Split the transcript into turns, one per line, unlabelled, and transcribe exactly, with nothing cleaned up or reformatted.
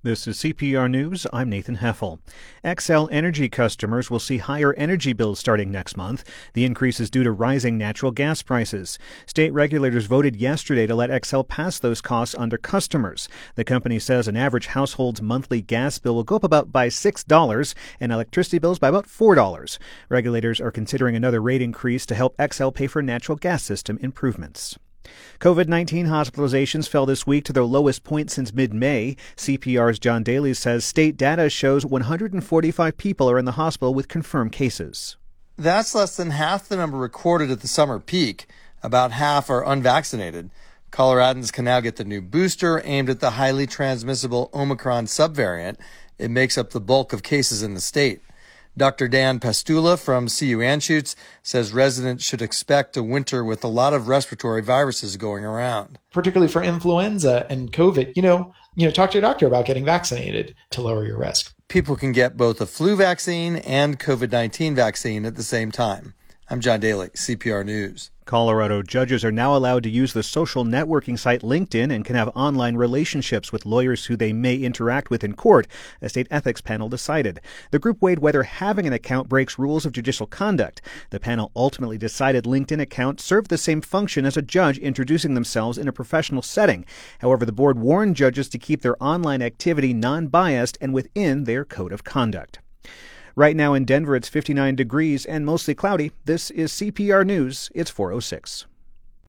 This is C P R News. I'm Nathan Heffel. Xcel Energy customers will see higher energy bills starting next month. The increase is due to rising natural gas prices. State regulators voted yesterday to let Xcel pass those costs on to customers. The company says an average household's monthly gas bill will go up about by six dollars and electricity bills by about four dollars. Regulators are considering another rate increase to help Xcel pay for natural gas system improvements. COVID nineteen hospitalizations fell this week to their lowest point since mid-May. C P R's John Daly says state data shows one hundred forty-five people are in the hospital with confirmed cases.
That's less than half the number recorded at the summer peak. About half are unvaccinated. Coloradans can now get the new booster aimed at the highly transmissible Omicron subvariant. It makes up the bulk of cases in the state. Doctor Dan Pastula from C U Anschutz says residents should expect a winter with a lot of respiratory viruses going around.
Particularly for influenza and COVID, you know, you know, talk to your doctor about getting vaccinated to lower your risk.
People can get both a flu vaccine and COVID nineteen vaccine at the same time. I'm John Daly, C P R News.
Colorado judges are now allowed to use the social networking site LinkedIn and can have online relationships with lawyers who they may interact with in court, a state ethics panel decided. The group weighed whether having an account breaks rules of judicial conduct. The panel ultimately decided LinkedIn accounts serve the same function as a judge introducing themselves in a professional setting. However, the board warned judges to keep their online activity non-biased and within their code of conduct. Right now in Denver, it's fifty-nine degrees and mostly cloudy. This is C P R News. It's four oh six.